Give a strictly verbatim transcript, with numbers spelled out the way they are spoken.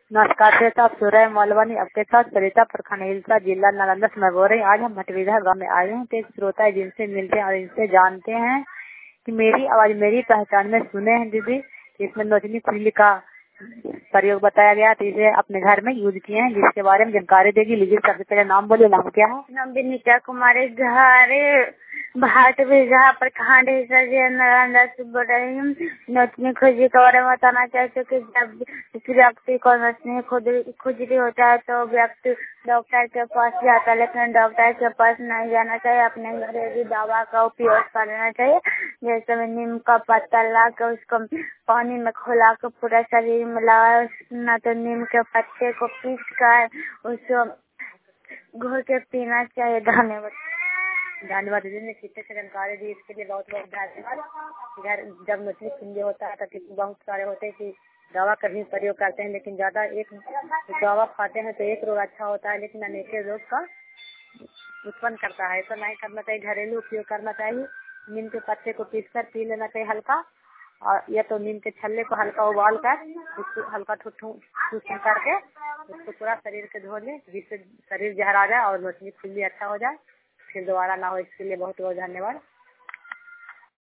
नमस्कार श्वेता, आप सुन रहे हैं मौलवानी। आपके साथ सरिता प्रखंड हिलसा जिला नालंदा से मैं बोल रही हूँ। आज हम भटविधा गाँव में आए हैं। तो एक श्रोता है जिनसे मिलते हैं और इनसे जानते हैं कि मेरी आवाज मेरी पहचान में सुने हैं दीदी, इसमें नोचनी खुजली का प्रयोग बताया गया, तो इसे अपने घर में यूज किए हैं, जिसके बारे में जानकारी देगी। लीजिए, सबसे पहले नाम बोलिए। नाम क्या है? नाम विनीता कुमारी, घर भाट बिघा प्रखंड हिस्सा जिला नालंदा से बोल रही हूँ। नोचनी खुजली के बारे में बताना चाहती हूँ कि जब किसी व्यक्ति को नोचनी खुजली होता है तो व्यक्ति डॉक्टर के पास जाता है, लेकिन डॉक्टर के पास नहीं जाना चाहिए। अपने घरेलू दवा का उपयोग करना चाहिए, जैसे में नीम का पत्ता ला कर उसको पानी में खुला कर पूरा शरीर में लगा, न तो नीम के पत्ते को पीस कर उसको घोल के पीना चाहिए। धन्यवाद। धन्यवाद दीदी ने कितने से जानकारी दी, इसके लिए बहुत बहुत धन्यवाद। घर जब नोचनी खुजली होता है तो बहुत सारे होते हैं कि दवा का भी प्रयोग करते हैं, लेकिन ज्यादा एक दवा खाते हैं तो एक रोग अच्छा होता है, लेकिन अनेक रोग का उत्पन्न करता है। ऐसा नहीं करना चाहिए, घरेलू उपयोग करना चाहिए। नीम के पत्ते को पीस कर पी लेना चाहिए हल्का, और या तो नीम के छल्ले को हल्का उबाल कर उसको हल्का ठुठू करके उसको पूरा शरीर के धो ले, जिससे शरीर जहरा जाए और नोचनी खुजली अच्छा हो जाए, फिर दोबारा ना हो। इसके लिए बहुत बहुत धन्यवाद।